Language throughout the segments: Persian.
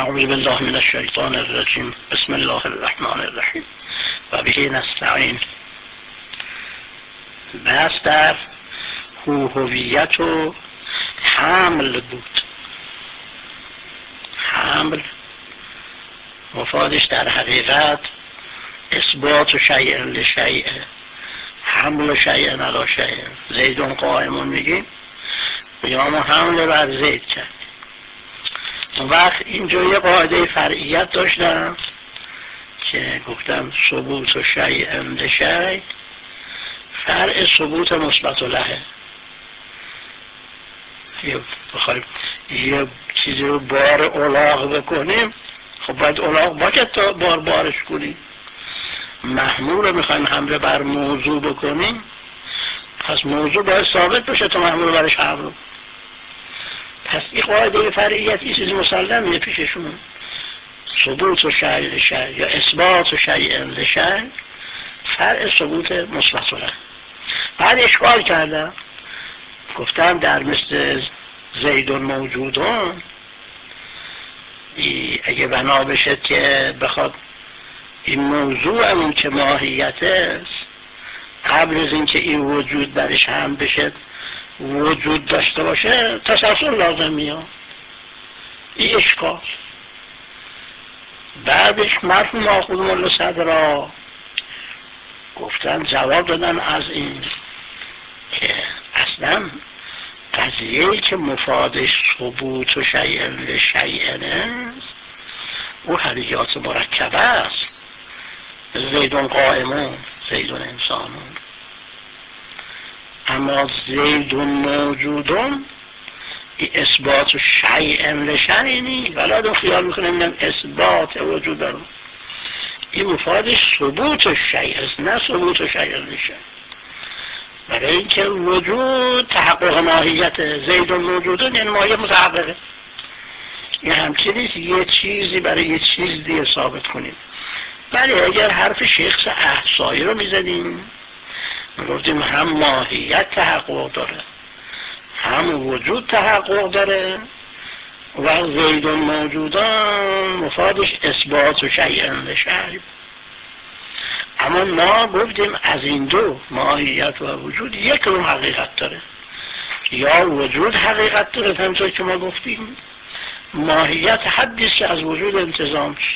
اعوذ بالله من الشیطان الرجیم. بسم الله الرحمن الرحیم و به نستعین. بحث در هویت و حمل بود. حمل مفادش در حقیقت اثبات شیء لشیء، حمل شیء علی شیء. زیدون قائمون میگیم یا ما حمل بر زید کرد. اون وقت اینجا یه قاعده فرعیت داشتم که گفتم ثبوت و شیء لشیء فرع ثبوت مثبت له. بخوایم یه چیزی رو بار الاغ بکنیم، خب باید الاغ باید تا بارش کنیم. محمول رو میخوایم حمله بر موضوع بکنیم، پس موضوع باید ثابت بشه تا محمول برش حمل. پس این قاعده فرعیت یه چیزی مسلمه پیششون. ثبوت و شیء لشیء یا اثبات و شیء لشیء فرع ثبوت مثبت له. بعد اشکال کردم، گفتم در مثل زیدون موجودون اگه بنا بشه که بخواد این موضوع اون که ماهیت است قبل از اینکه این وجود برش هم بشه وجود داشته باشه تسلسل لازم میاد. این اشکال. بعدش مرحوم آخوند ملا صدرا گفتن جواب دادن از این که اصلا قضیه‌ای که مفادش ثبوت و شیء لشیء است او حقیقات مرکبه است. زیدون قائمون، زیدون انسانون. اما زیدون موجودون این اثبات شیء لشیء نی، ولادم خیال میکنم اینم اثبات وجود دارم. این مفادش ثبوت شیء است نه ثبوت شیء لشیء. برای اینکه وجود تحقق ماهیت زیدون موجودون یعنی ماهیت متحققه. این همچنین نیست یه چیزی برای یه چیز دیگه ثابت کنیم. ولی اگر حرف شیخ احصایی رو میزدیم میگفتیم هم ماهیت تحقق داره هم وجود تحقق داره و زیدون موجودان مفادش اثبات و شیء لشیء. اما ما گفتیم از این دو ماهیت و وجود یک رو حقیقت داره. یا وجود حقیقت داره همونطور که ما گفتیم، ماهیت حدیست که از وجود انتظام شد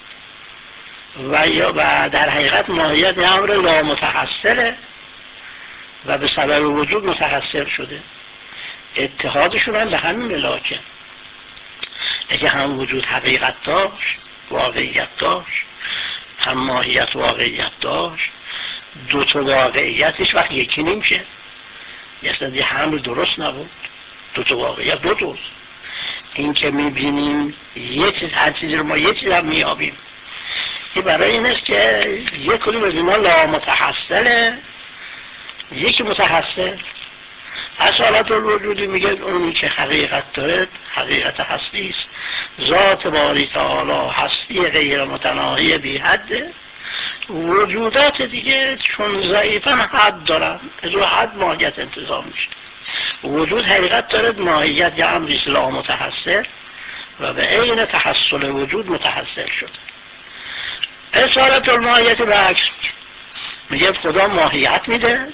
و در حقیقت ماهیت امر لامتحصله و به سبب وجود متحصل شده. اتحادشون هم به همین ملاکه. اگه هم وجود حقیقت داشت واقعیت داشت هم ماهیت واقعیت داشت، دو تا واقعیتش وقت یکی نمیشه. یه حمل درست نبود. دو تا واقعیت دو توست. این که میبینیم یه چیز، هر چیزی رو ما یه چیز هم میابیم. این برای این است که یک کدوم از اینا لامتحصله یکی متحصل. اصالت الوجودی میگه اونی که حقیقت داره حقیقت هستی است. ذات باری تعالی هستی غیر متناهی بی حده. وجودات دیگه چون ضعیفاً حد دارن، از اون حد ماهیت انتظام میشه. وجود حقیقت داره، ماهیت یا امری لا متحصل و به عین تحصل وجود متحصل شده. اصالت الماهیت به عکس میگه خدا ماهیت میده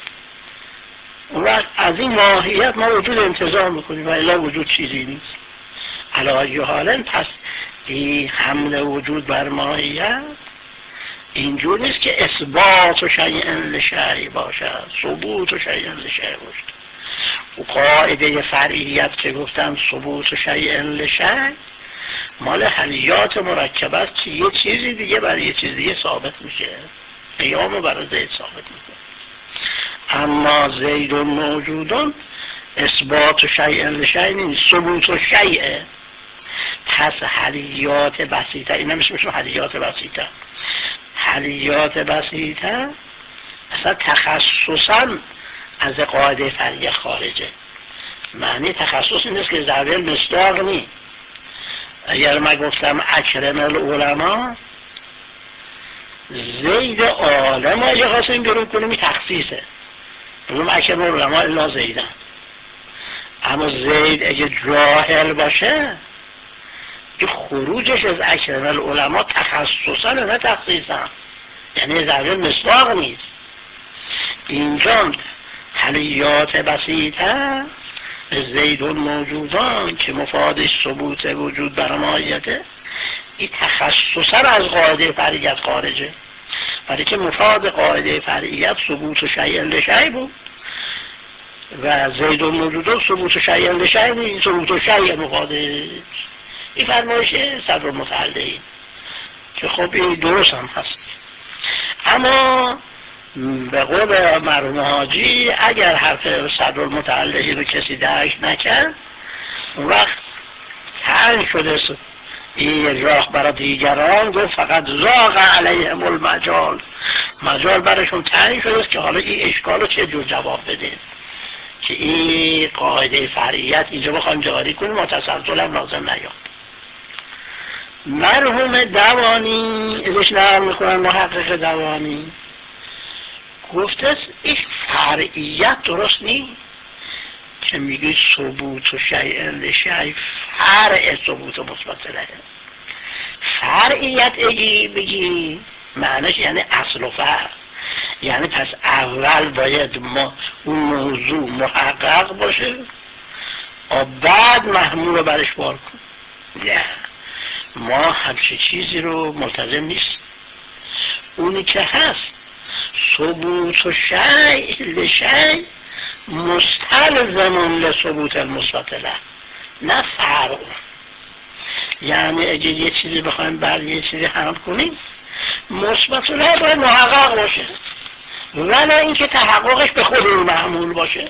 و از این ماهیت ما وجود انتظام میکنیم و الا وجود چیزی نیست. علی حالن پس این حمل وجود بر ماهیت اینجور نیست که اثبات و شیء لشیء باشد، ثبوت و شیء لشیء باشد. و قاعده فرعیت که گفتم ثبوت و شیء لشیء مال حلیات مرکبه است که یه چیزی دیگه برای یه چیز دیگه ثابت میشه. قیام برای زید ثابت میشه. اما زیدون موجودون اثبات و شیء لشیء نیست، ثبوت و شیء. پس حلیات بسیطه، اینا میشه حلیات بسیطه. حلیات بسیطه اصلا تخصصا از قاعده فرعیه خارجه. معنی تخصص این است که ذوی مصداق نی. اگر من گفتم اکرم العلماء زید عالم اگه خواستیم برون کنیم این تخصیصه، بگم اکرم العلماء الا زیدن. اما زید اگه جاهل باشه این خروجش از اکرم العلماء تخصصا نه تخصیصا، یعنی ذره مصداق نیست. اینجا حلیات بسیطه زید موجودان که مفادش ثبوت وجود بر ماهیته، این تخصصا از قاعده فرعیت خارجه، برای که مفاد قاعده فرعیت ثبوت شیء لشیء بود و زید موجودان ثبوت شیء لشیء بود، ثبوت شیء مفاده این فرمایشه صدر متعلقی که خب این درست هم هست. اما به قول مرحوم حاجی اگر حرف صدر المتعلقی رو کسی درک نکرد، اون وقت تنگ شده این راه برای دیگران، گفت فقط زاغ علیهم المجال، مجال برشون تنگ شده که حالا این اشکال رو چه جور جواب بده که این قاعده فرعیت اینجا بخوایم جاری کنیم و تسلسل هم لازم نیاد. مرحوم دوانی ازش نقل میکنن، محقق دوانی گفته این فرعیت درست نیست که میگی ثبوت و شیء لشیء فرع ثبوت مثبت له. فرعیت اگه بگی معنیش یعنی اصل و فرع، یعنی پس اول باید ما اون موضوع محقق باشه و بعد محمول رو برش بار کن. نه، ما همچه چیزی رو ملتزم نیست. اونی که هست ثبوت و شیء لشیء مستلزم لثبوت المثبت له، نه فرع. یعنی اگه یه چیزی بخوایم بر یه چیزی حمل کنیم مثبت له باید محقق باشه، ولی اینکه تحققش به خود این محمول باشه.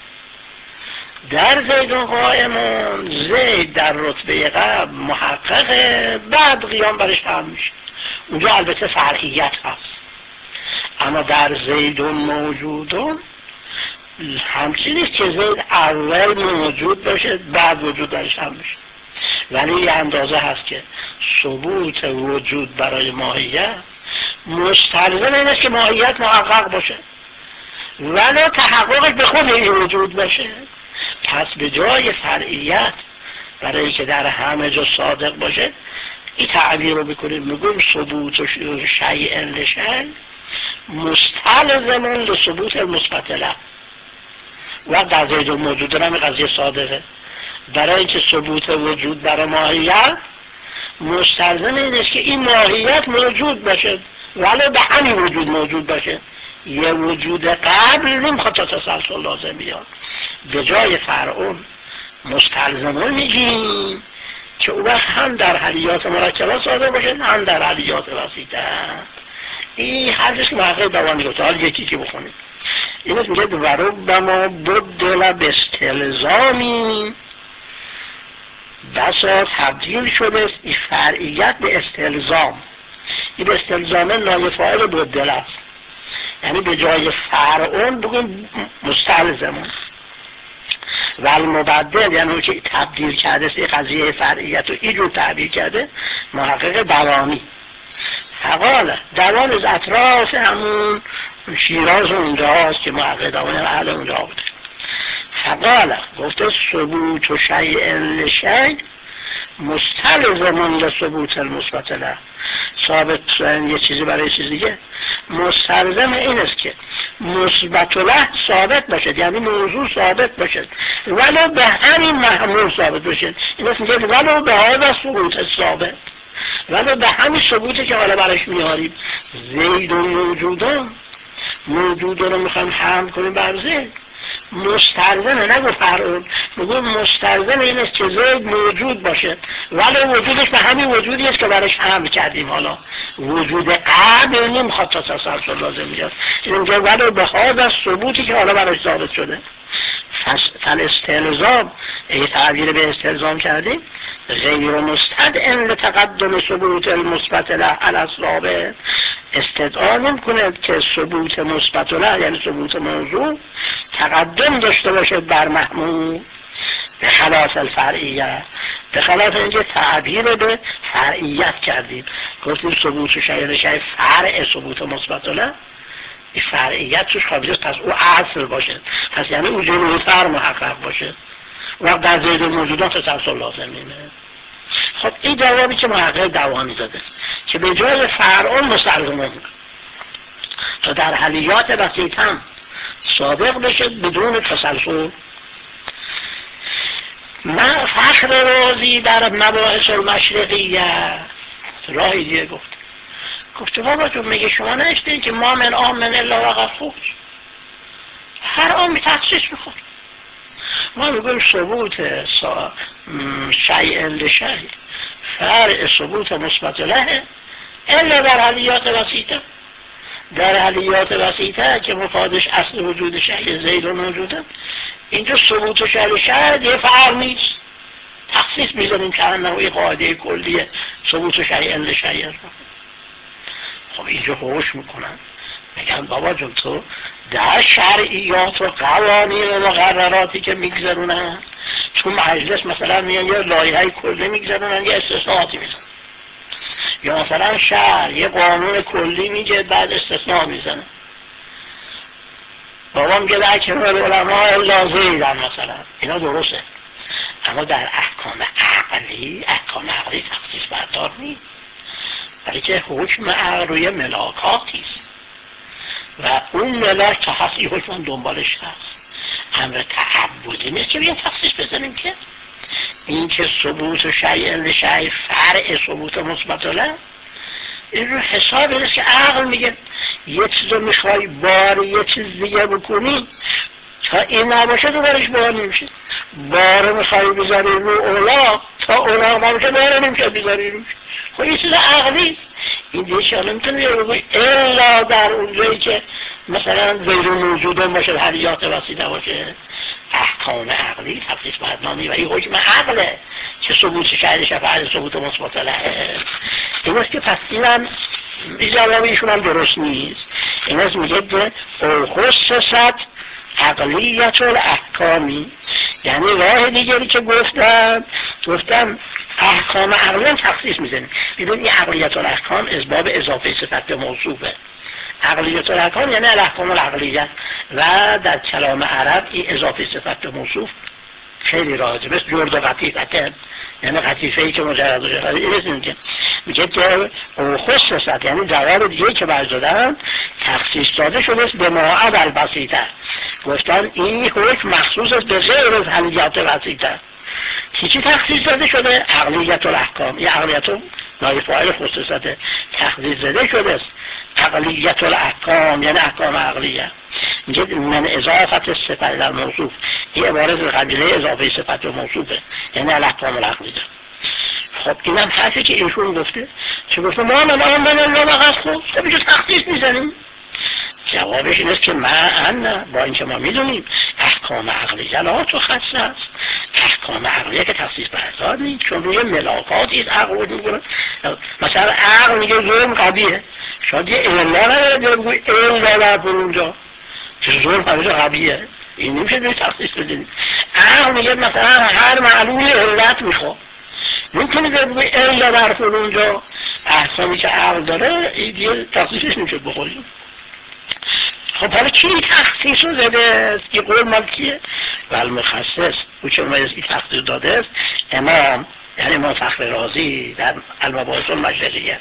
در زید قائمون زید در رتبه قبل محققه، بعد قیام برش هم میشه، اونجا البته فرعیت هست. اما در زید موجودون همچین نیست که زید اول موجود باشه بعد وجود درش هم میشه، ولی یه اندازه هست که ثبوت وجود برای ماهیت مستلزم این است که ماهیت محقق باشه ولی تحققش به خود این وجود باشه. پس به جای فرعیت برای که در همه جا صادق باشه این تعبیر رو بکنیم، میگویم ثبوت شیء لشیء مستلزم لثبوت المثبت له. و در زید موجود هم قضیه صادقه، برای اینکه ثبوت وجود برای ماهیت مستلزم این است که این ماهیت موجود باشه ولی به همین وجود موجود باشه، یه وجود قبل نمیخواد تا تسلسل لازم بیاد. به جای فرعون مستلزمون میگیم که اون وقت هم در حلیات مرکبه صادق باشه هم در حلیات وسیطه. این حرفش که محقق دوانی گفته. حال یکی که بخونیم این است، میگه وربما بدل باستلزامی، بسا تبدیل شده این فرعیت به استلزام. این به استلزام نایفاعل بدل است، یعنی به جای فرعون بگیم مستلزمون. و المبدل یعنی اون که تبدیل کرده این قضیه فرعیت رو اینجور تعبیر کرده محقق دوانی. فقال دوان از اطراف همون شیراز اونجا هست که محقق دوانی اهل اونجا بوده. فقال گفته ثبوت و شیء لشیء مستلزم لثبوت المثبت له. ثابت یه چیزی برای چیز دیگه مستلزم این است که مثبت له ثابت باشد، یعنی موضوع ثابت باشد ولو به همین محمول ثابت باشد. این است میگه ولو به هذا ثبوت ثابت، ولو به همین ثبوتی که حالا برش میاریم زید موجودان رو میخوایم حمل کنیم بر زید مستلزمه، نگو فرعون، میگو مستلزم این است که زید موجود باشه ولی وجودش به همین وجودی است که برش حمل کردیم. حالا وجود قبل نمیخواد تا تسلسل لازم میاد، اینجا ولو به هذا ثبوتی که حالا برش ثابت شده. فالاستلزام اگه تعبیر به استلزام کردیم غیر مستدعی لتقدم ثبوت المثبت له علی الثابت، استدعا نمی‌کند که ثبوت مثبت له یعنی ثبوت موضوع تقدم داشته باشه بر محمول به خلاف الفرعیت، به خلاف اینکه تعبیر به فرعیت کردیم گفتیم ثبوت شیء لشیء فرع ثبوت مثبت له، این فرعیت توش خواهد پس او اصل باشه، پس یعنی او جلوتر محقق باشه و در زید موجودات تسلسل لازم اینه. خب این جوابی که محقق دوانی داده که به جای فرعون مستلزمون تا در حلیات بسیط هم صادق بشه بدون تسلسل. من فخر رازی در مباحث المشرقیه راهی دیگه گفت بابا جون میگه شما نشتین که ما من آمن الا وقت خوش، هر آمی تخصیص میخواد. ما میگویم ثبوت شیء لشیء فرع ثبوت مثبت له الا در حلیات وسیطه. در حلیات وسیطه که مفادش اصل وجود شیء زید موجوده، اینجا ثبوت شیء لشیء یه فرع نیست، تخصیص میزنیم که انه قاعده کلیه ثبوت شیء لشیء. خب اینجا هوش میکنن میگن بابا جون تو در شرعیات و قوانین و مقرراتی که میگذرونن تو مجلس مثلا میگن یه لایحه کلی میگذرونن یه استثناءاتی میزنن، یا مثلا شرع یه قانون کلی میگه بعد استثناء میزنه. بابا میگه در کنار علماء الا زیدن مثلا، اینا درسته، اما در احکام عقلی تخصیص بردار نیست، ولی که حکم عقل روی ملاکاتیست و اون ملاک تا هست این حکم دنبالش هست. امر تعبدی نیست که بیان تخصیص بزنیم که این که ثبوت شیء لشیء فرع ثبوت مثبت له، این رو حساب نیست که عقل میگه یه چیز رو میخوای بار یه چیز دیگه بکنی تا این نباشه دوبارش بار نمیشه، بار میخوای بذاری رو اولاق تا اولاق نباشه بار نمیشه بذاری روش. خب یه چیز عقلی این دیگه شما نمیتونی بگوی الا در اونجایی که مثلا غیر موجوده باشه حلیات وسیطه باشه. احکام عقلی تخصیص بردنامی و این حکم عقله که ثبوت شیء فرع ثبوت مثبت له. این است که پس اینم این جواب ایشون هم درست نیست. این است میگه که خصوصت عقلیت الاحکامی، یعنی راه دیگری که گفتم احکام عقلی هم تخصیص میزنیم. ببین این عقلیت الاحکام از باب اضافه صفت به موصوفه. عقلیت الاحکام یعنی الاحکام العقلیه و در کلام عرب این اضافه صفت به موصوف خیلی راجع مثل جرد و قطیفه، یعنی قطیفه ای که مجرد این میگه که خصوصت یعنی جواب دیگه که برزدن تخصیص داده شده است به ماعد البسیطه. گفتن این حکم مخصوص است به غیر از حلیات وسیطه. چی تخصیص داده شده؟ عقلیت الاحکام. این عقلیت نایب فاعل خصوصت تخصیص داده شده است. عقلیت الاحکام یعنی احکام عقلیه. میگه من اضافت صفت در موصوف، این عبارت قبیله اضافه صفت به موصوفه، یعنی الاحکام العقلیه. خب اینم حرفی که ایشون گفته چه گفته ما من فقط خوب خب اینجا تخصیص میزنیم. جوابش این است که من با اینکه ما میدونیم احکام عقلیه لا تخصص است، احکام عقلیه که تخصیص بردار نیست، چون روی ملاکاتی است عقل میکنه. مثلا عقل میگه ظلم قبیه، شاید یه الا نداره بگوی الا در اونجا که ظلم قبیه، این نمیشه روی تخصیص بدیم. عقل میگه مثلا هر معلومی علت میخواد، نمیتونی بگوی الا در اونجا. احکامی که عقل داره این دیگه تخصیصش نمیشه بخوریم. خب حالا چی تخصیص رو زده است؟ این قول مال کیه؟ والمخصص او که این تخصیص داده است امام، یعنی امام فخر رازی در المباحث المشرقیه.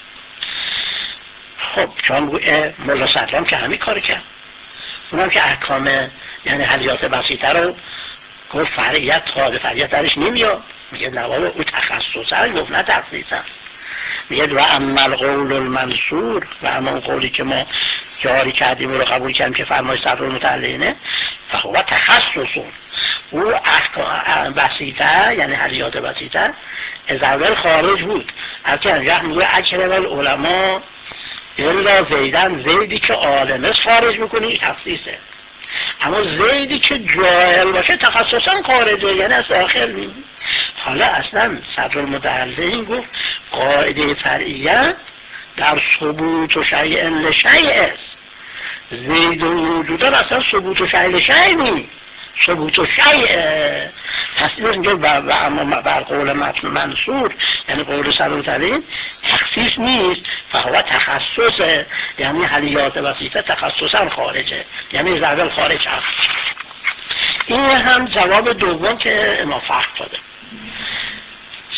خب چون مولا صدرام که همین کار کرد، اونم که احکام یعنی حلیات بسیطه رو گفت فرعیت خواهد فرعیت درش نمیاد، میگه نوابه او تخصصه گفت نه تخصیصه. میگه و اما القول المنصور و اما قولی که ما جاری کردیم و رو قبول کردیم که فرمای صدر المتعلینه فهو تخصصون، او احکام بسیطه یعنی حلیات بسیطه از اول خارج بود. البته انجام میگه اکرم العلماء الا زیدن، زیدی که عالمه خارج میکنه تخصیصه، اما زیدی که جاهل باشه تخصصا خارجه یعنی از آخر میگه. حالا اصلا صدر المتعلین گفت قاعده فرعیه در ثبوت و شیء لشیء است، زید و موجودان اصلا ثبوت و شیء لشیء نیست، ثبوت و شیء. پس اینجا و اما بر قول منصور یعنی قول صدر المتعلین تخصیص نیست، فهو تخصصه یعنی حلیات وسیطه تخصصا خارجه یعنی زبل خارج هست. این هم جواب دوم که امام فخر داده.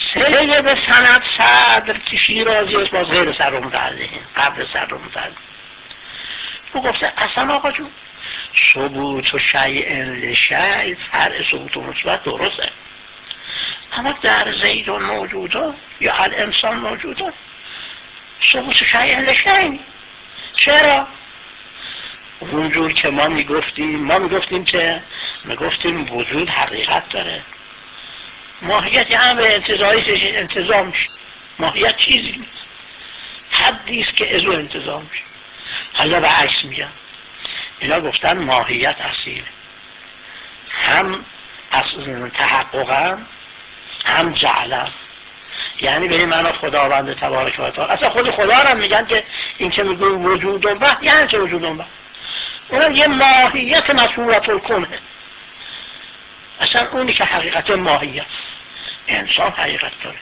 سید سند صدر که شیرازی است، باز غیر سر رو متعلقه، قبل سر رو متعلقه. او گفته اصلا آقا جون ثبوت و شیء لشیء فرع ثبوت و مثبت درسته، اما در زید موجوده یا الانسان موجوده ثبوت شیء لشیء. چرا؟ اونجور که ما میگفتیم که وجود حقیقت داره، ماهیت یه امر انتزاعی انتزاع میشه، ماهیت چیزی نیست، حدیست که ازو انتزاع میشه. حالا به عکس میگم، اینا گفتن ماهیت اصیله، هم تحققا هم جعلا، یعنی به این معنی خداوند تبارک و تعالی. اصلا خود خدا هم میگن که این که میگن وجود و وحی، یعنی چه وجود و وحی؟ اونم یه ماهیت مصورت الکنه. اصلا اونی که حقیقت ماهیت، انسان حقیقت داره،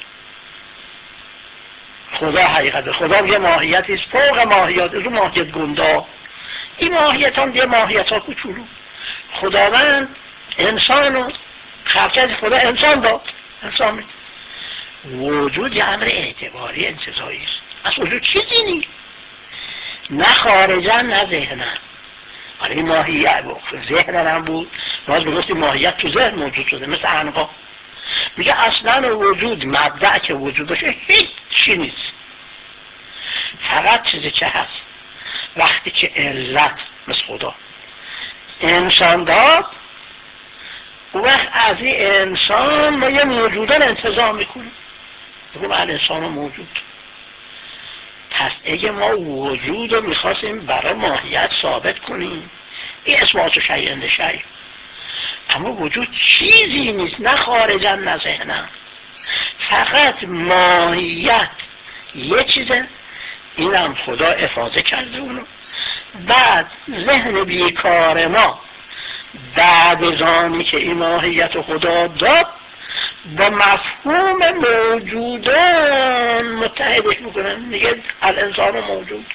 خدا حقیقت داره، خدا یه ماهیتیست فوق ماهیت، از اون ماهیت گنده، این ماهیت هم یه ماهیت ها کوچولو. خداوند انسانو خلقت خدا انسان داد، انسان می وجود یه امر اعتباری انتزاعی است، از وجود چیزی نیست، نه خارجا نه ذهنا. حالا این ماهیت ذهن هم بود، باز بگفتیم ماهیت تو ذهن موجود شده، مثل عنقا. میگه اصلا وجود مبدأ که وجود باشه هیچ چی نیست، فقط چیزی که هست وقتی که علت مثل خدا انسان داد، اون وقت از این انسان ما یه موجودان انتظام میکنیم، بگم الانسان موجود. پس اگه ما وجود رو میخواستیم برای ماهیت ثابت کنیم، این اثبات شیء لشیء، اما وجود چیزی نیست، نه خارجا نه ذهنا، فقط ماهیت یه چیزه، اینم خدا افاضه کرده اونو. بعد ذهن بیکار ما بعد از آنی که این ماهیت خدا داد با مفهوم موجودان متحدش میکنن، میگه الانسان موجود،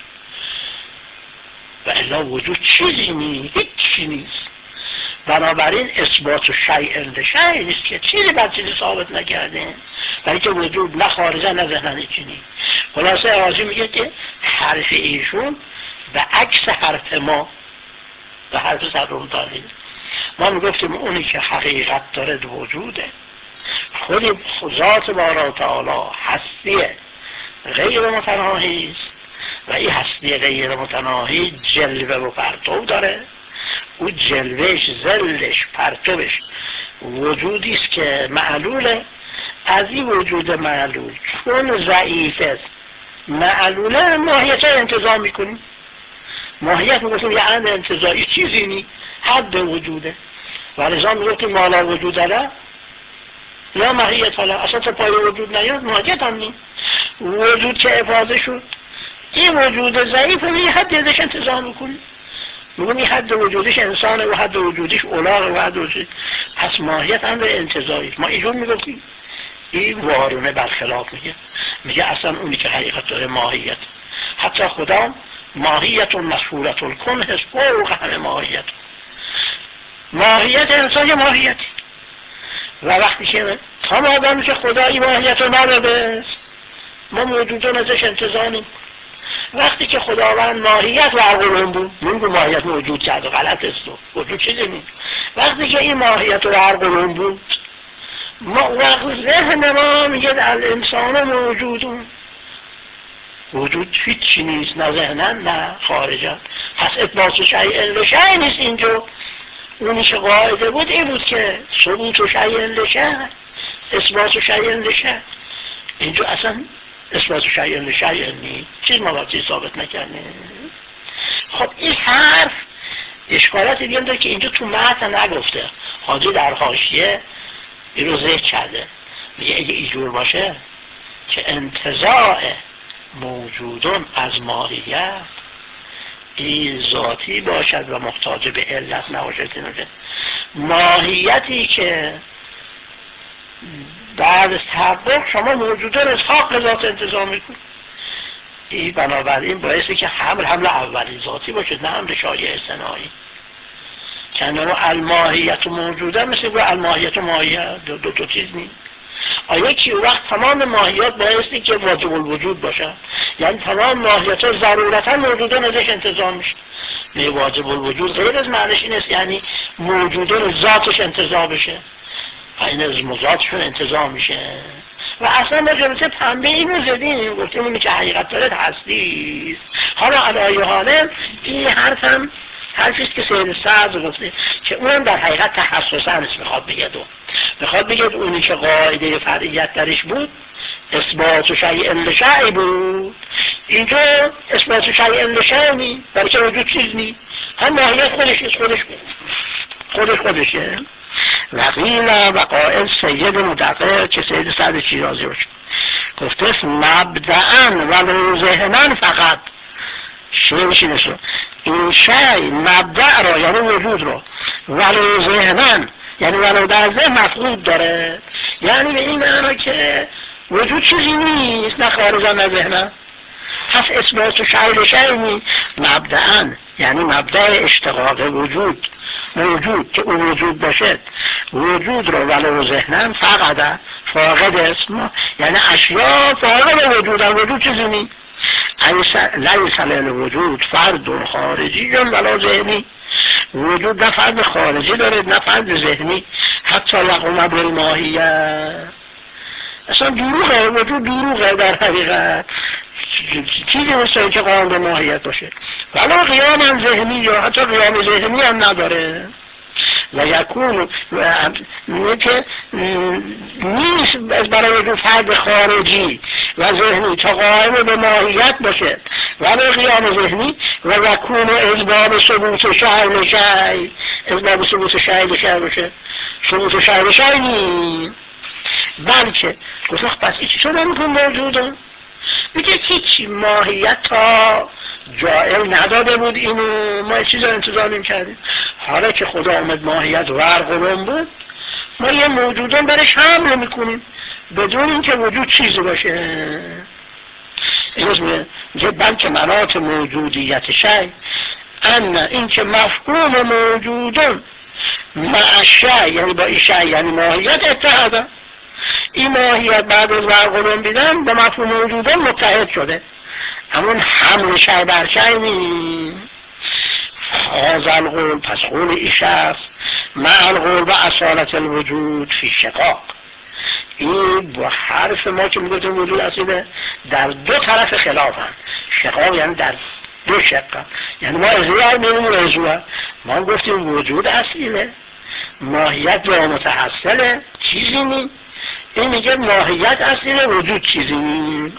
و الا وجود چیزی نیست، هیچی نیست. بنابراین اثبات و شیء لشیء نیست که چیزی بر چیزی ثابت نکرده، برای که وجود نه خارجه نه ذهنن هیچی نیست. خلاصه آجی میگه که حرف ایشون به عکس حرف ما، به حرف صدرون داریم. ما میگفتیم اونی که حقیقت داره وجوده، خود ذات بارا تعالی هستی غیر متناهی است، و این هستی غیر متناهی جلوه و پرتو داره. او جلوهش، ظلش، پرتوش وجودی است که معلوله. از این وجود معلول چون ضعیف است، معلوله، ماهیت ها انتظام میکنیم. ماهیت میگفتیم یه امر انتزاعی چیزی نی، حد وجوده، و لذا میگفتیم مالا وجود علا لا ماهیت علا، اصلا تا پای وجود نیاد ماهیت هم نی. وجود که افاظه شد، این وجود ضعیف رو یه حد ازش انتظام میکنیم، میگم این حد وجودش انسانه و حد وجودش اولاغه و حد وجودش، پس ماهیت امر انتزاعی. ما اینجور میگفتیم، این وارونه برخلاف میگه اصلا اونی که حقیقت داره ماهیت، حتی خدا ماهیت و مشهورت الکن هست فوق همه ماهیت. ماهیت انسان یه ماهیتی، و وقتی که تا مادامی که خدا این ماهیت رو نداده ما موجودان ازش انتظاریم. وقتی که خداوند ماهیت و عرقلون بود، نمیگو ماهیت موجود کرد و غلط است و وجود چیزی نیست. وقتی که این ماهیت و عرقلون بود، ما وقت ذهن ما میگه در انسان موجودون، وجود هیچی نیست، نه ذهنن نه خارجن. پس اثبات شیء لشیء نیست اینجا. اونی که قاعده بود این بود که ثبوت شیء لشیء، اثبات شیء لشیء. اینجا اصلا اثبات شیء لشیء نیست، چیز ما باید ثابت نکنه. خب این حرف اشکالات دیگه داره که اینجا تو متن نگفته، حاجی در حاشیه این رو ذکر کرده، میگه اگه اینجور باشه که انتزاع موجودون از ماهیت این ذاتی باشد و محتاج به علت نباشد، ماهیتی که بعد از تحقق شما موجودان از حق ذات انتزاع میکنید، این بنابراین باعثی که حمل اولی ذاتی باشه، نه حمل شایع صناعی. چندانو الماهیت موجوده مثل که الماهیت و ماهیت دو چیز نیست. آیا که وقت تمام ماهیت بایستی که واجب الوجود باشه، یعنی تمام ماهیت ها ضرورتا موجودان ازش انتزاع میشه. نه، واجب الوجود غیر از معنیش این است یعنی موجودان ذاتش انتزاع بشه، این از مذاتشون انتزاع میشه. و اصلا ما جلسه پنبه اینو زدیم، گفتیم اینی که حقیقت دارد هستیست. حالا علایه حاله این حرفیست که سید سعد گفته که اون در حقیقت تحسسا است، میخواد بگه اونی که قاعده فرعیت درش بود اثبات شیء لشیء بود، اینجا اثبات شیء لشیء نی، برای که وجود چیز نی، هم ماهیت خودشه. وقیل و قائل سید مدقق که سید سعد شیرازی باشه گفته مبدعا ولو ذهنا فقط شیرشی نشو این شی مبدع را یعنی وجود را ولو ذهنا یعنی ولو در ذهن مفقود داره، یعنی به این معنی که وجود چیزی نیست نه خارجا نه ذهنا. پس اثبات شیء لشیء مبدعا یعنی مبدع اشتقاق وجود که اون وجود باشد، وجود رو ولو ذهنا فاقد اسم، یعنی اشیاء فاقد وجود چیزی نیست. لیس للوجود فرد خارجی ولا ذهنی، وجود نه فرد خارجی داره نه فرد ذهنی، حتی یقوم بالماهیت. اصلا دروغه، وجود دروغه در حقیقت، چیزی مثل که قائم به ماهیت باشه، ولی قیام هم ذهنی یا حتی قیام ذهنی هم نداره. و یکون که نیست برای وجود فرد خارجی و ذهنی تا قائم به ماهیت باشه ولی قیام ذهنی، و یکون اسباب ثبوت شیء لشیء، اسباب ثبوت شیء لشیء باشه، ثبوت شیء لشیء نیست. بلکه گفت پس این چی شده میکن موجوده؟ میگه هیچی ماهیت تا جائل نداده بود، اینو ما چیز رو انتظار نمی‌کردیم. حالا که خدا آمد ماهیت ورقلم بود، ما یه موجودان برش حمل میکنیم بدون اینکه وجود چیزی باشه. میگه بلکه مناط موجودیت شیء ان اینکه مفهوم موجودان مع شیء یعنی با این شیء یعنی ماهیت اتحاده، این ماهیت بعد از ورقلم بیدن با مفهوم وجودان متحد شده، همون حمل شیء بر شیء نیست. هذا القول پس قول ایش است مع القول و اصالت الوجود فی شقاق، این با حرف ما که میگوتیم وجود اصیله در دو طرف خلاف هم. شقاق یعنی در دو شقه، یعنی ما ازوار میریم ازوار، ما گفتیم وجود اصیله ماهیت با متحصله چیزی نی، این میگه ماهیت اصیله وجود چیزی نی.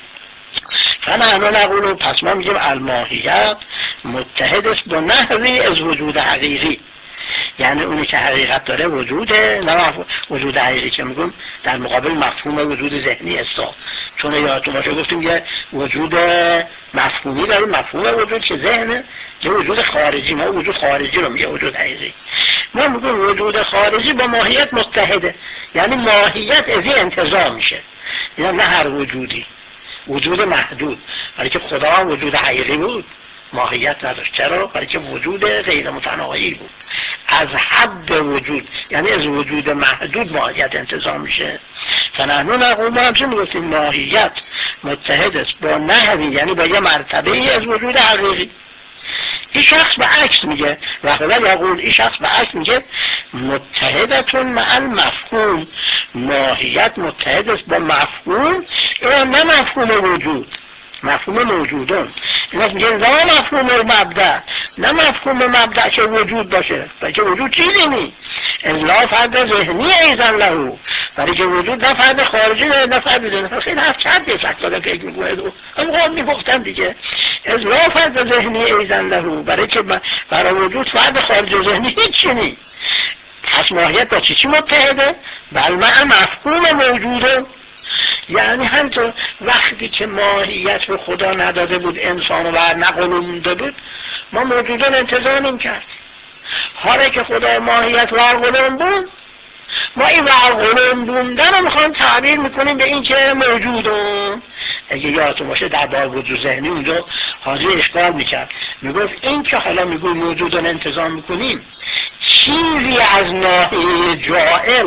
فنحن نقول پس ما میگیم الماهیت متحد است با نحوی از وجود حقیقی، یعنی اونی که حقیقت داره وجوده، نه وجود حقیقی که میگم در مقابل مفهوم وجود ذهنی است. چون یادتون باشه گفتیم یه وجود مفهومی داریم، مفهوم وجود که ذهنه، یه وجود خارجی، ما وجود خارجی رو میگه وجود حقیقی. ما میگیم وجود خارجی با ماهیت متحده، یعنی ماهیت از این انتزاع میشه، یعنی نه هر وجودی، وجود محدود، برای که خدا هم وجود حقیقی بود ماهیت نداشت. چرا؟ برای که وجود غیر متناهی بود، از حد وجود یعنی از وجود محدود ماهیت انتزاع میشه. فنحن نقول ما همچون میگفتیم ماهیت متحد است با نحوی یعنی با یه مرتبه ای از وجود حقیقی. این شخص به عکس میگه و خدا یقول این شخص به عکس میگه متحدتون مع المفهوم، ماهیت متحد است با مفهوم، این نه مفهوم وجود، مفهوم موجودون. این میگه لا مفهوم المبدع، نه مفهوم مبدع که وجود باشه، بلکه وجود چیزی نی، الا فرد ذهنی ایزن لهو، برای که وجود نه فرد خارجی نه فرد ذهنی. خیلی هفت چند یه فکر دادم فکر میگوید و هم قول میگفتم دیگه از لا فرد ذهنی ایزن لهو، برای که برای وجود فرد خارجی ذهنی هیچی نی. پس ماهیت با چی متحده؟ بل مع مفهوم موجوده، یعنی همطور وقتی که ماهیت رو خدا نداده بود انسان رو بر نقلونده بود ما موجودان انتظار نمی کردیم. حالا که خدا ماهیت ورقلون بود ما این ورقلون بوندن رو میخوایم تعبیر میکنیم به این که موجودون. اگه یادتون باشه در باب وجود ذهنی اونجا حاضر اشکال میکرد، میگفت این که حالا میگوی موجودان انتظار میکنیم چیزی از ناحیه جائل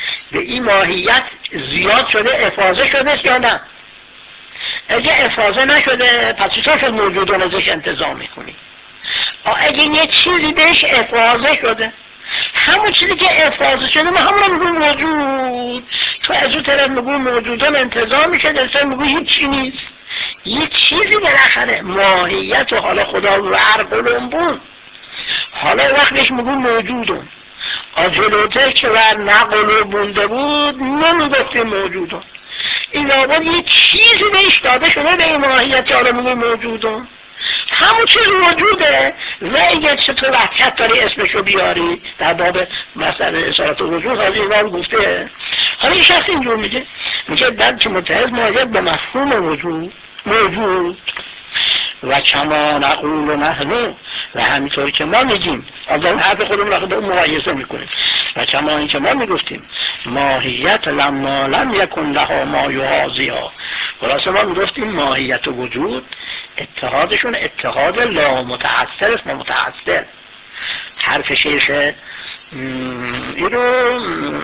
به این ماهیت زیاد شده، افاضه شده یا نه؟ اگه افاضه نشده پس چطور شد موجودان ازش انتزاع میکنی؟ اگه یه چیزی بهش افاضه شده، همون چیزی که افاضه شده ما همون میگون موجود. تو از اون طرف میگون موجودان انتزاع میشه، در طرف میگون هیچی نیست. یه چیزی بالاخره ماهیت و حالا خدا ورقلنبون، حالا وقتش میگون موجودون، جلوتر که ور نقل بونده بود نمیگفتیم موجودون. این آباد یه چیزی بهش داده شده به این ماهیت، حالا میگون موجودون. همون چیز موجوده و اگه چطور وحشت داری اسمشو بیاری در باب مسئله اصالت وجود، حالا اینا گفته. حالا این شخص اینجور میگه بلکه متحد ماهیت به مفهوم موجود و کما نقول نحن، و همینطوری که ما میگیم، از اون حرف خودمون رو به مقایسه میکنیم، و کما این که ما میگفتیم ماهیت لما لم یکن لها ما یحاذیها. خلاصه ما میگفتیم ماهیت و وجود اتحادشون اتحاد لا متعثر است، متعثر. حرف شیخ این رو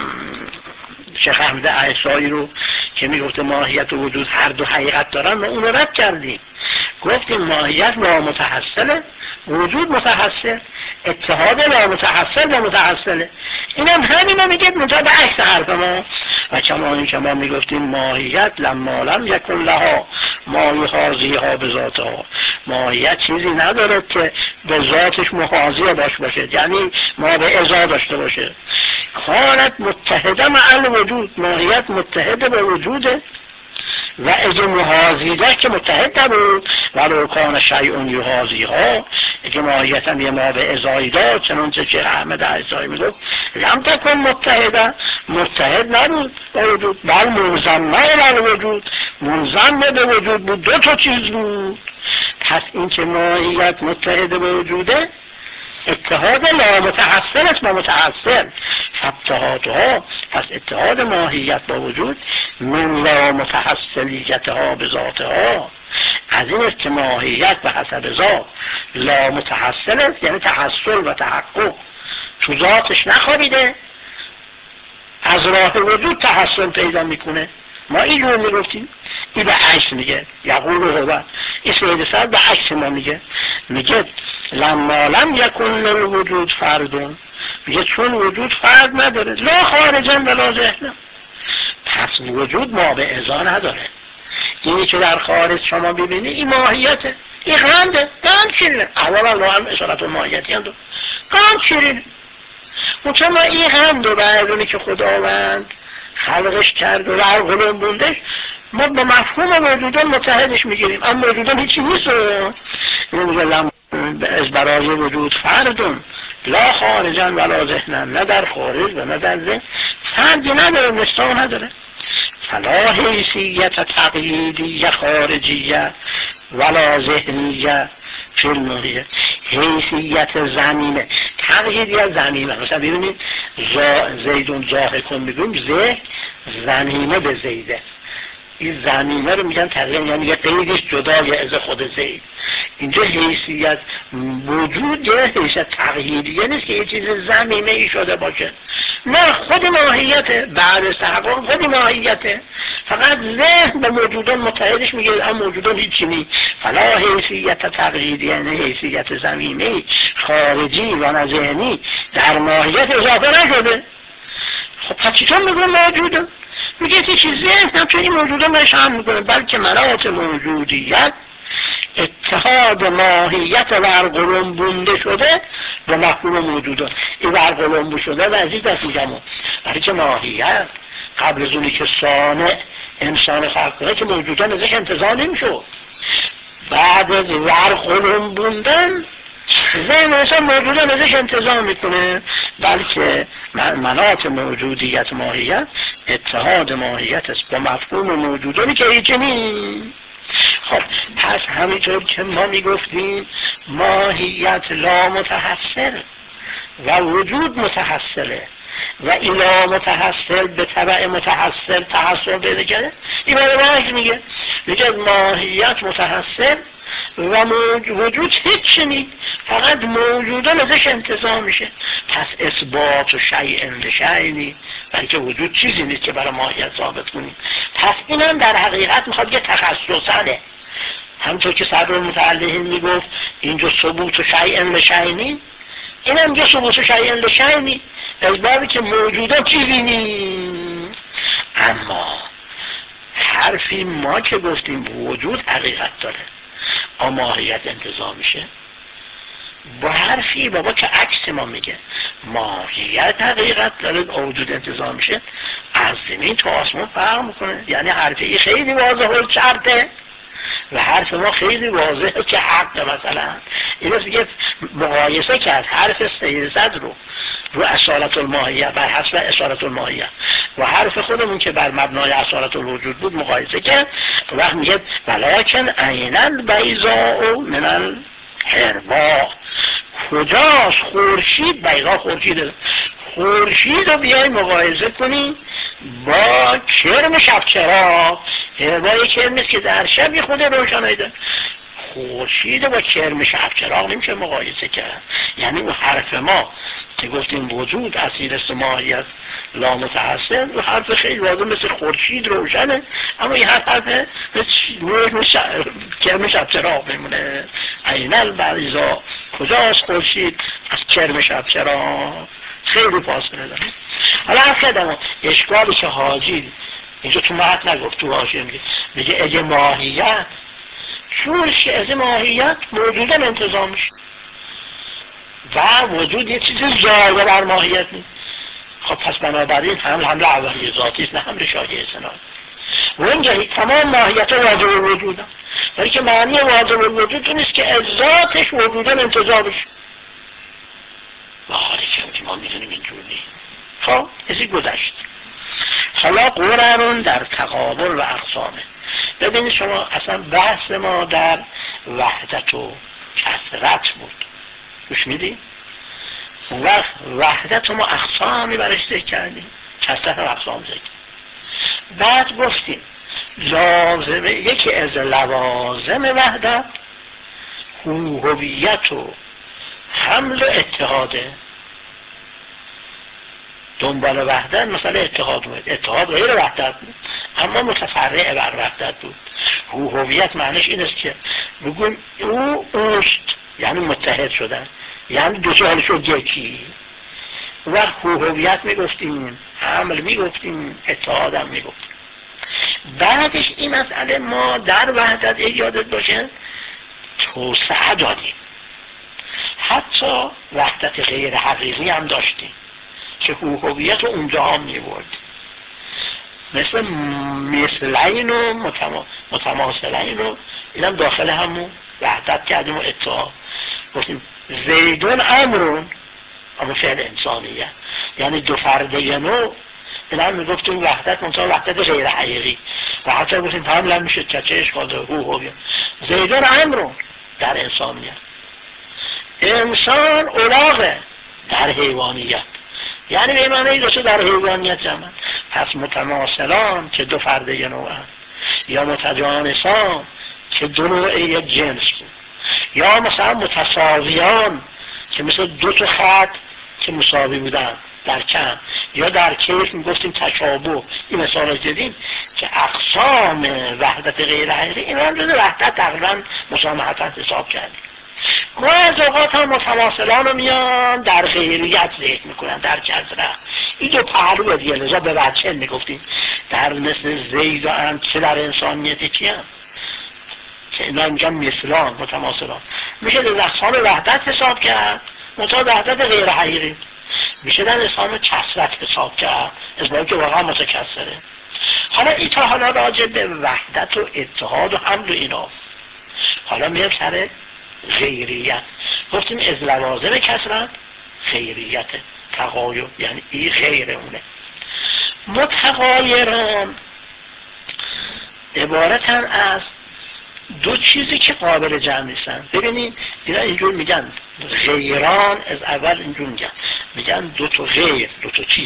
شیخ احمد احصایی رو که میگفته ماهیت و وجود هر دو حقیقت دارن، ما اون رو رد کردیم، گفتیم ماهیت لا متحصله، وجود متحصل، اتحاد لا متحصل با متحصله. این هم همین میگه منطقه به عکس حرف ما. و کما این که ما میگفتیم ماهیت لما لم یکن لها ما یحاذیها بذاتها، ماهیت چیزی نداره که به ذاتش محاذی باشه، یعنی ما به ازا داشته باشه. کانت متحده مع الوجود، ماهیت متحده به وجوده و اگه محاذیده که متحد نبود، ولو کان شیء یحاذیها، اگه ماهیت هم یه ما به ازایی داد، چنانچه که احمد احصایی میگفت لم تکن متحده، متحد نبود به وجود، بل منضمه الی الوجود، منضم به وجود بود، دو تا چیز بود. پس این که ماهیت متحد به وجوده اتحاد لا متحصل است با متحصل، فاتحادها، پس اتحاد ماهیت با وجود من لا متحصلیتها به ذاتها، از این است که ماهیت به حسب ذات لا متحصل است، یعنی تحصل و تحقق تو ذاتش نخوابیده، از راه وجود تحصل پیدا میکنه. ما اینجور میگفتیم، این به عکس میگه، یقول هو، این سید صد به عکس ما میگه لما لم یکن للوجود فردون، میگه چون وجود فرد نداره، لا خارجا ولا ذهنا، پس وجود ما به ازا نداره. اینی که در خارج شما ببینی این ماهیته، این قنده، قند شیرینه، اولا لا هم اشارت و ماهیتی هم دو قند شیرینه. منطقه ما این قند و بردونی که خداوند خلقش کرد و ورقلون بوندش، ما با مفهوم موجودان متحدش میگیریم، اما موجودان هیچی نیست. میگه از برای وجود فردون لا خارجا ولا ذهنا، نه در خارج و نه در ذهن، فردی نداره، مستوى نداره. فلا حیثیت تقییدی خارجیه ولا ذهنیه فی المحیط، حیثیت زمینه تقییدی از زمینه. مثلا ببینید زیدون ضاحکون میگیم، ذهن زمینه به زیده، این زمینه رو میگن تقیید، یعنی یه قیدش جدای از خود زید. اینجا حیثیت وجود یه حیثیت تقییدیه نیست که یه چیز زمینه ای شده باشه، نه، خود ماهیته، بعد از تحقق خود ماهیته. فقط ذهن به موجودان متحدش میگه، اما موجودان هیچی نیست. فلا حیثیت تقییدی، یعنی حیثیت زمینه خارجی و نه ذهنی در ماهیت اضافه نشده. خب پس چطور میگه موجوده؟ میگه که چیز ذهن هم توی این موجودان بهش هم میکنه، بلکه مناط موجودیت اتحاد ماهیت ورقلون بونده شده به مفهوم موجودان. این ورقلون بونده شده و عزیز دست میگم، برای که ماهیت قبل از اونی که صانع انسان خلق کنه که موجودان ازش انتزاع نمیشد، بعد از ورقلون بوندن ذهن انسان موجودان ازش انتزاع میکنه، بلکه مناط موجودیت ماهیت اتحاد ماهیت است با مفهوم موجودانی که هیچ نیست. خب پس همینطور که ما میگفتیم ماهیت لا متحصل و وجود متحصله و این لا متحصل به تبع متحصل تحصل پیدا کرده، این برای میگه ماهیت متحصل و وجود هیچی نیست، فقط موجودان ازش انتزاع میشه. پس اثبات و شیء لشیء، بلکه وجود چیزی نیست که برای ماهیت ثابت کنیم. پس اینم در حقیقت میخواد یه تخصصنه، همونطور که صدر المتعلقین میگفت اینجا ثبوت و شیء لشیء، اینم یه ثبوت و شیء لشیء، اثباتی که موجودات چیزی نیست. اما حرفی ما که گفتیم وجود حقیقت داره اما ماهیت انتزاع میشه، با حرفی بابا که عکس ما میگه ماهیت حقیقت داره وجود انتزاع میشه، از زمین تا آسمان فرق میکنه. یعنی حرفی خیلی واضحه و چرته و حرف ما خیلی واضحه که حق. مثلا این است که مقایسه کرد حرف سیرزد رو اصالت الماهیه بر حسب اصالت الماهیه و حرف خودمون که بر مبنای اصالت الوجود بود مقایسه کرد. وقت میگه ولکن عین البیضاء من الحرباء، کجاست خورشید؟ بیضا خورشید رو بیای مقایسه کنی با کرم شب چراغ. حربای کرمی که در شب یه خود روشنایی داره، خورشید با کرم شب چراغ نمیشه مقایسه کرد. یعنی اون حرف ما که گفتیم وجود اصیل است ماهیت لا متحصل، و حرف خیلی واضح مثل خورشید روشنه، اما این حرف مثل کرم شب چراغ میمونه. عین البیضاء، کجاست خورشید از کرم شب چراغ؟ خیلی فاصله داره. حالا حرف کردم اشکالی که حاجی اینجا تو متن نگفت، تو حاشیه میگه اگه ماهیت، چون که از ماهیت موجودن انتزاع میشه و وجود یه چیزی زایده بر ماهیت نیست. خب پس بنابراین حمل اولیه ذاتی است، نه حمل شایعه سنایی. و اینجا تمام ماهیت واجب الوجود هم، ولی که معنی واجب الوجود اون است که از ذاتش وجودن انتزاع بشه، و حالی که ما میدونیم اینجور نیست. خب ازی گذشت. حالا قرآن در تقابل و اقسامه. ببینید شما اصلا بحث ما در وحدت و کثرت بود، گوش میدی؟ و وحدت ما اقسامی برش ذکر کردیم، کثرت و اقسام ذکر. بعد گفتیم لازمه، یکی از لوازم وحدت هویت و حمل و اتحاده. دنبال وحدت مثلا اتحاد بود، اتحاد غیر وحدت بود اما متفرع بر وحدت بود. هویت معنیش این است که بگویم اوست، یعنی متحد شدن، یعنی دو چهار شد یکی. و هویت میگفتیم، حمل میگفتیم، اتحاد هم میگفتیم. بعدش این مسئله ما در وحدت یادت باشه توسعه دادیم، حتی وحدت غیر حقیقی هم داشتیم که هویت رو اونجا هم میبرد، مثل مثلین و متماثلین رو اینم داخل همون وحدت کردیم و اتحاد. گفتیم زیدون امرون، اما فعل انسانیه یعنی دو فرده نوع، اینا هم میگفتیم وحدت منطقه وحدت غیر حقیقی. و حتی گفتیم حمل هم میشه چه اشکال هویت. زیدون امرون در انسانیت، انسان اولاغه در حیوانیت، یعنی به معنی دوسته در حیوانیت جمع. پس متماثلان که دو فرده نوعن، یا متجانسان که دو نوع یک جنس بود، یا مثلا متساویان که مثل دو تا خط که مساوی بودن در کم، یا در کیف میگفتیم تشابه. این مثال رو دیدیم که اقسام وحدت غیر حقیقی این هم جز وحدت تقریبا مسامحتا حساب کردیم. ما از اوقات هم متواصلان رو میان در غیریت ذکر میکنن، در کثرت. این دو پهلو دیگه، لذا به بچه میگفتیم در مثل زید و هم چه در انسانیتی چی هم که اینا میگن مثلان متماثلان، میشه در اقسام وحدت حساب کرد، منتها وحدت غیر حقیقی میشه در اقسام کثرت حساب کرد، از که واقعا متکثره. حالا این تا حالا راجع به وحدت و اتحاد و حمل و اینا. حالا میام سر غیریت. گفتیم از لوازم کثرت غیریت، تغایر، یعنی این غیر اونه. متغایران عبارتن از دو چیزی که قابل جمع نیستن. ببینید اینا اینجور میگن غیران، از اول اینجور میگن دو تا غیر، دو تا چیز.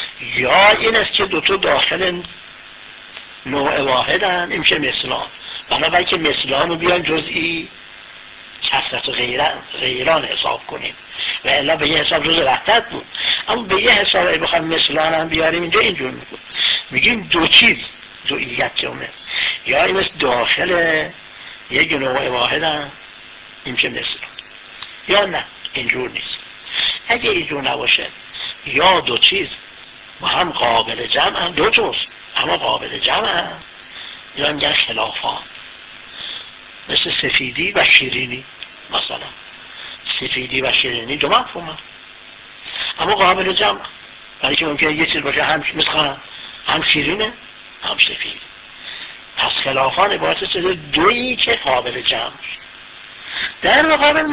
یا این است که دو تا داخل نوع واحدن، این میشه مثلان. بنابراین که مثلانو بیان جزئی کثرت و غیران حساب کنیم و الا به یه حساب جز وحدت بود. اما به یه حساب اگه بخوایم مثلان هم بیاریم اینجا اینجور میگیم، میگیم دو چیز دوئیت جمعه یا این مثل داخل یک نوع واحد هم این چه مثل یا نه اینجور نیست. اگه اینجور نباشه یا دو چیز با هم قابل جمع هم، دو جز اما قابل جمع هم، یا میگن خلافان، مثل سفیدی و شیرینی. مثلا سفیدی و شیرینی دو مفهوم اما قابل جمع، برای که ممکنه یه چیز باشه هم مثل هم شیرینه هم سفید. پس خلافان عبارت شده دویی که قابل جمع. در مقابل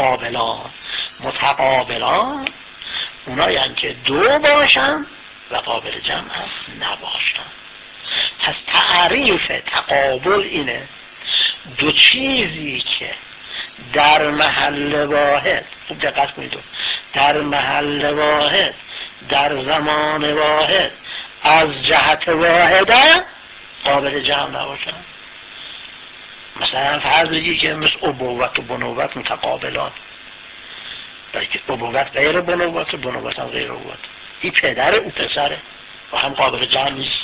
متقابلان اونایی هم که دو باشن و قابل جمع هم نباشن. پس تعریف تقابل اینه دو چیزی که در محل واحد، خوب دقت کنید، در محل واحد در زمان واحد از جهت واحده قابل جمع نباشن. مثلا فرض بگی که مثل ابوت و بنوت متقابلان، بلکه ابوت غیر بنوت و بنوت هم غیر ابوت، این پدر او پسره و هم قابل جمع نیست.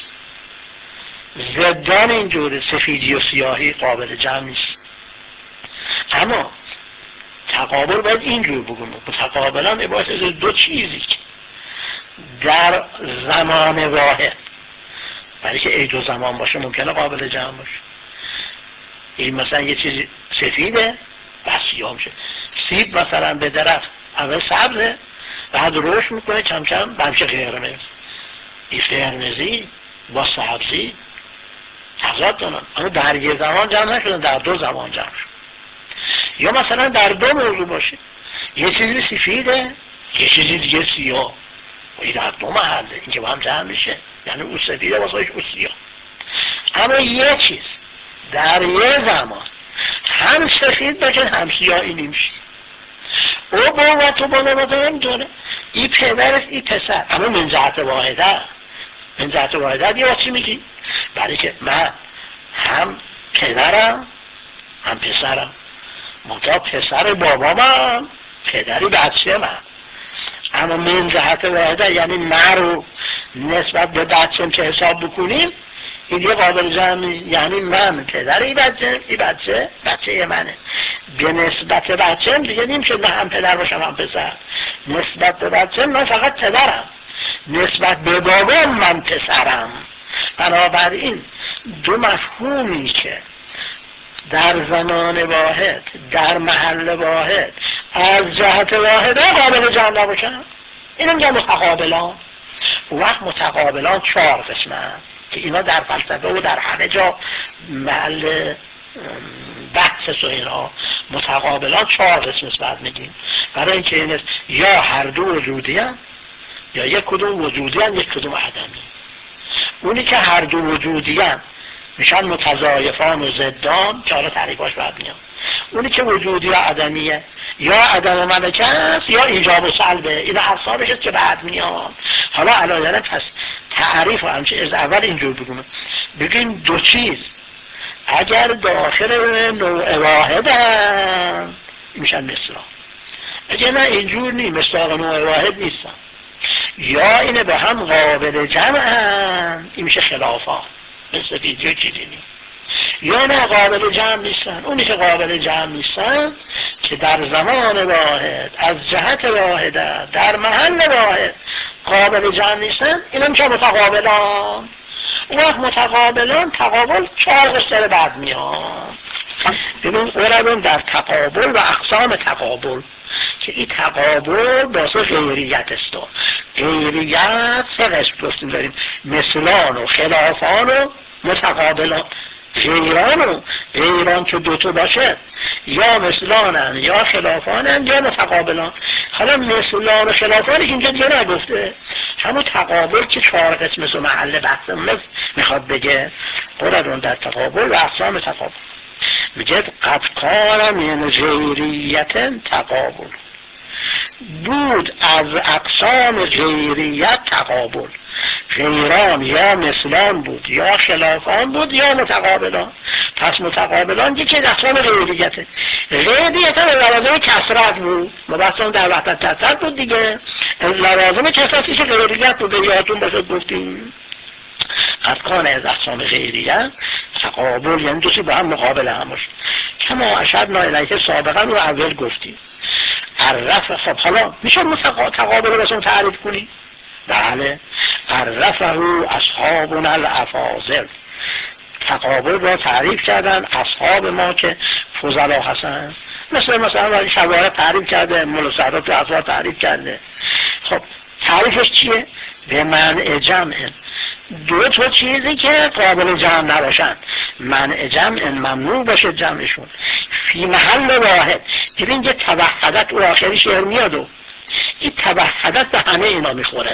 ضدان اینجوره، سفیدی و سیاهی قابل جمع نیست. اما تقابل باید اینجور بگونه، متقابلان عبارت از دو چیزی که در زمان واحد، برای که ای دو زمان باشه ممکنه قابل جمع باشه. این مثلا یه چیز سفیده و سیاه میشه. سیب مثلا به درخت اول سبزه بعد رشد میکنه کم کم بمشه قرمز. این قرمزی با سبزی تضاد دارن اما در یه زمان جمع نشدن، در دو زمان جمع شد. یا مثلا در دو موضوع باشه، یه چیزی سفیده یه چیزی دیگه سیاه، این در دو محله این که با هم جمع میشه، یعنی او سفیده واسه او سیاه. اما یه چیز در یه زمان هم سفید باشه هم سیاه، این نمیشه. او بابت و بابت هم داره، این پدرست این پسر، اما من جهت واحده یه چی میگی؟ برای که من هم پدرم هم پسرم، منطقه پسر بابامم پدری بچه من، اما من جهت واحده یعنی من رو نسبت به بچه‌م که حساب بکنیم این یه قابل جمع، یعنی من پدر این بچه منه، به نسبت بچه‌م دیگه نمیشه من هم پدر باشم هم پسر. نسبت به بچه‌م من فقط پدرم، نسبت به بابام من پسرم. بنابراین دو مفهومی که در زمان واحد در محل واحد از جهت واحده قابل جمع نباشن، اینو میگن متقابلان. وقت متقابلان 4 قسمه که اینا در فلسفه و در همه جا محل بحث و اینا. متقابلان 4 قسم است بعد میگیم، برای اینکه این است یا هر دو وجودی هم، یا یک کدوم وجودی هم یک کدوم عدمی. اونی که هر دو وجودی هم میشن متضایفان و ضدان که حالا تعریفاش بعد میاد. اونی که وجودی و عدمیه یا عدم و ملکه است یا ایجاب و سلبه، این اقسامش است که بعد میاد. حالا علایانه پس تعریف و همچه از اول اینجور بگیم دو چیز اگر داخل نوع واحد هم میشن مثلا، اگر نه اینجور نیم مثلا نوع واحد نیستن، یا اینه به هم قابل جمع هم این میشه خلافان، مثل ویدیو چیزی نیم. یا نه قابل جمع نیستن، اونی که قابل جمع نیستن که در زمان واحد از جهت واحده در محل واحد قابل جمع نیستن، این هم که متقابلان. وقت متقابلان تقابل 4 قسمت بعد میاد. ببین قربون در تقابل و اقسام تقابل که این تقابل باسه غیریت است. غیریت 3 قسم گفتیم داریم، مثلان و خلافان و متقابلان. غیران که دوتا باشه یا مثلانن یا خلافانن یا متقابلان. حالا مثلان و خلافان اینجا دیگه نگفته، همون تقابل که 4 قسم است و محل بحث میخواد بگه. قرآن در تقابل و اقسام تقابل میگه قد کان من غیریت تقابل، بود از اقسام غیریت تقابل. غیران یا مثلان بود یا خلافان بود یا متقابلان. پس متقابلان یکی از اقسام غیریته. غیریت هم لوازم کثرت بود، مبحثان در وحدت کثرت بود دیگه. لوازم کثرتی که غیریت بود، یادتون باشه گفتیم ارکان از اقسام غیریت تقابل، یعنی دوستی با هم مقابل هم باشه. کما اشرنا الیه سابقا رو اول گفتیم. عرف، خب حالا میشه تقابل رو بسیم تعریف کنی؟ بله. عرفه اصحابنا الافاضل، تقابل را تعریف کردن اصحاب ما که فضلا هستن. مثلا شوارع تعریف کرده، مولا سعدات تو اصحاب تعریف کرده. خب تعریفش چیه؟ به منع جمع، دو تا چیزی که قابل جمع نباشن، منع جمع ممنوع باشه جمعشون فی محل واحد. ببین که توحدت او آخری شعر میاد و این توحدت به همه اینا میخوره.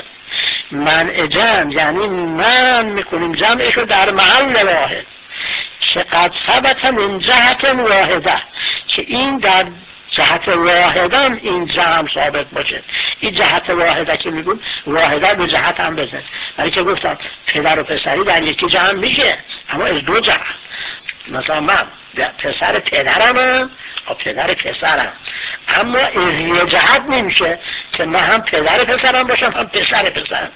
منع جمع یعنی من میکنیم جمعشو در محل واحد که قد ثبت من جهت واحده، که این در جهت واحدان این جمع ثابت باشه. این جهت واحده که میگون واحده به جهت هم بزن، ولی که گفتم پدر و پسری در یکی جمع میشه، اما از دو جهت. مثلا من پسر پدرم و پدر پسرم، اما از یه جهت نمیشه که من هم پدر پسرم باشم هم پسر پسرم،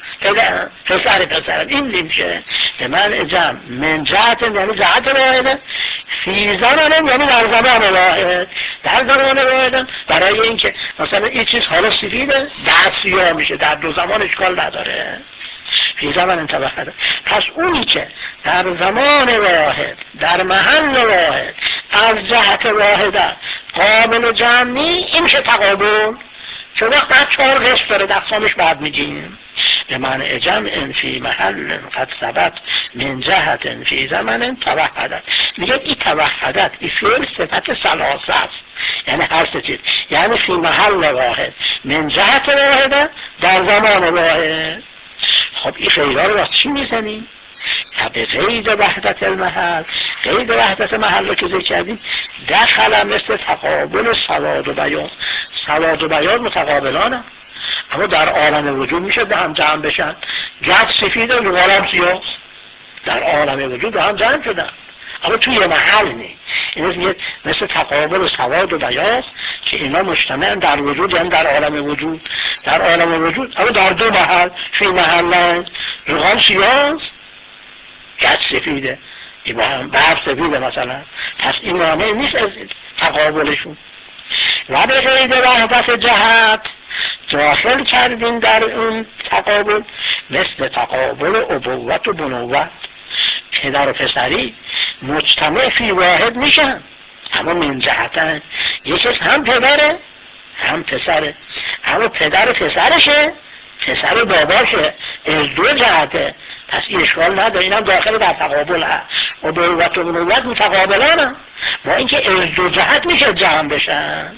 پسر پسرم، این نمیشه. به من جمع من جهت یعنی جهت واحده، فی زمانم یعنی در زمان واحد. در زمان واحد برای اینکه مثلا این چیز حالا سفیده در سیاه میشه، در دو زمان اشکال نداره. فی زمان انتبه کرده. پس اونی که در زمان واحد در محل واحد از جهت واحده قابل جمعی، این میشه تقابل. چون وقت بعد 4 قسم داره، دقسامش بعد میگیم. به منع جمع فی محل قد ثبت من جهت فی زمن توحدت. میگه این توحدت این فعل صفت ثلاثه است، یعنی هر سه چیز، یعنی فی محل واحد من جهت واحده در زمان واحد. خب این غیره رو وقت چی میزنیم؟ به قید وحدت المحل. قید وحدت محل رو که ذکر کردیم دخل مثل تقابل سواد و بیان. سواد و بیان متقابلان هم، اما در عالم وجود میشه به هم جمع بشن. گرد سفید و عالم سیاه در عالم وجود به هم جمع شدن، اما توی یه محل نی. این مثل تقابل سواد و بیان که اینا مجتمع در وجود، یعنی در عالم وجود، در عالم وجود، اما در دو محل. فی محل روغان سیاه گرد سفیده، این با هم برف سفیده مثلا. پس این معنی نیست از تقابلشون. و به قید وحدت جهت داخل کردیم در اون تقابل مثل تقابل ابوت و بنوت. پدر و پسری مجتمع فی واحد میشن، اما من جهتن، یکیش هم پدره هم پسره، اما پدر پسرشه، پسر باباشه، از دو جهته. پس این اشکال نداره، این هم داخل در تقابل هست. ابوت و بنوت متقابلان هم، با اینکه از دو جهت میشه جمع بشن.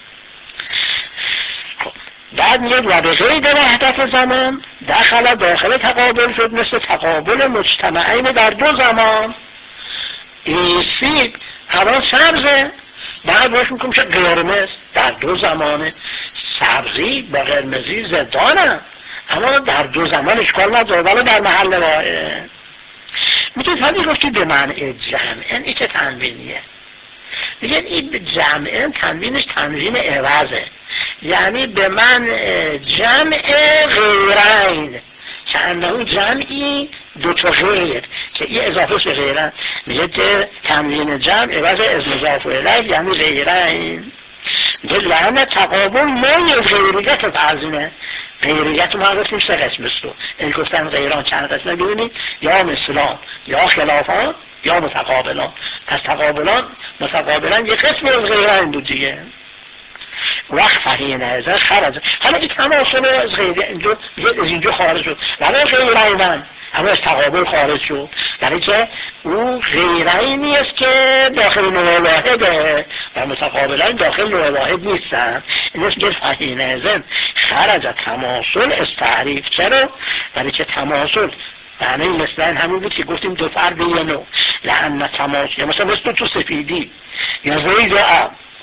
بعد میاد و به قید وحدت زمان داخل تقابل شد مثل تقابل مجتمعین در دو زمان. این سیب الان سبزه، بعد باش میکنم میشه قرمز، در دو زمانه. سبزی با قرمزی ضدانه، اما در دو زمان اشکال نداره، ولی در محل واحد. میتونید همین گفتی به معنی جمع، این چه تنوینیه؟ میگه این جمع تنوینش تنوین عوضه، یعنی به من جمع غیرین که انه جمعی دوتا غیر که این اضافه به غیرن. میگه که تنوین جمع عوض از مضاف الیه یعنی غیرین. میگه لعنه تقابل مای غیریت فرضینه. غیریت ما قسمیم 3 قسم است. این گفتن غیران چند قسمه ببینید، یا مثلان یا خلافان یا متقابلان. پس تقابلان متقابلان یک قسم از غیران بود دیگه. وقت فهین ازش خرج. حالا این تماثل از غیر اینجا خارج شد، ولی غیرین اما از تقابل خارج شد، یعنی که اون غیرینی است که داخل نوع واحده و متقابلان داخل نوع واحد نیستن. این است که فهین ازن خرج تماثل از تعریف. چرا؟ ولی که تماثل معنی مثلا همون بود که گفتیم دو فرد یه نوع، لأن تماثل مثلا تو سفیدی یا زید و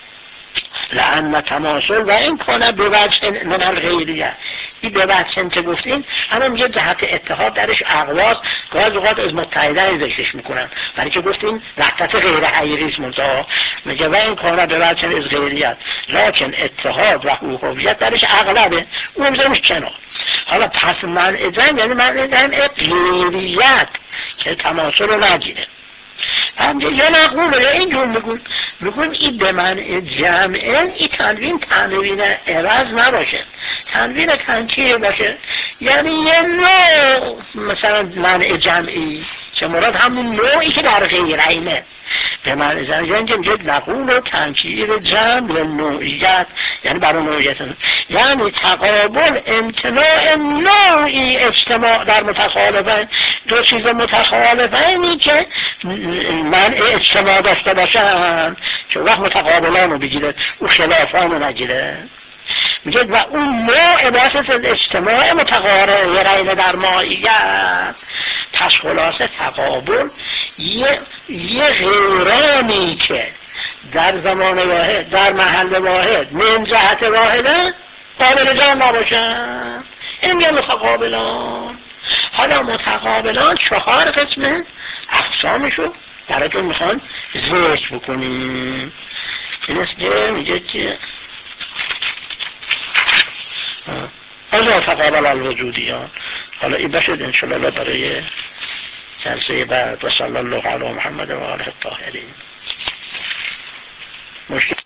لأن تماثل و این کنه به وجه من الغیریه، این به وجه که گفتین اما یه جهت اتحاد درش اقواس گاز اوقات از متحده ذکرش میکنن، برای که گفتین وحدت غیر حقیقی منتها میگه و این کنه به وجه از غیریت لکن اتحاد و هویت درش اغلبه، اون بذارمش کنار. حالا پس منع جمع یعنی منع جمع غیریت که تماثل رو نگیره. همجه یا نقول یا اینجور میگون این به منع جمعه این تنوین عوض نباشه، تنوین تنکیه باشه، یعنی یه نوع مثلا منع جمعی که مراد همون نوعی که در غیرینه به منع جمعه، یعنی میگه نقول و تنکیر جمع و نوعیت یعنی برای نوعیت، یعنی تقابل امتناع نوعی اجتماع در متخالفین، دو چیز متخالفینی که منع اجتماع داشته باشن که وقت متقابلان رو بگیره او خلافان رو نگیره. میگه و اون نوع بحث از اجتماع متقارن در ماهیت، پس خلاصه تقابل یه غیرانی که در زمان واحد در محل واحد من جهت واحده قابل جمع نباشن، این میگه متقابلان. حالا متقابلان 4 قسمه اقسامشو براتون میخوان ذکر بکنیم. این است که میگه که از تقابل الوجودیان. حالا این بشد انشاءالله برای جلسه بعد. و صلی الله علی محمد و آله الطاهرین.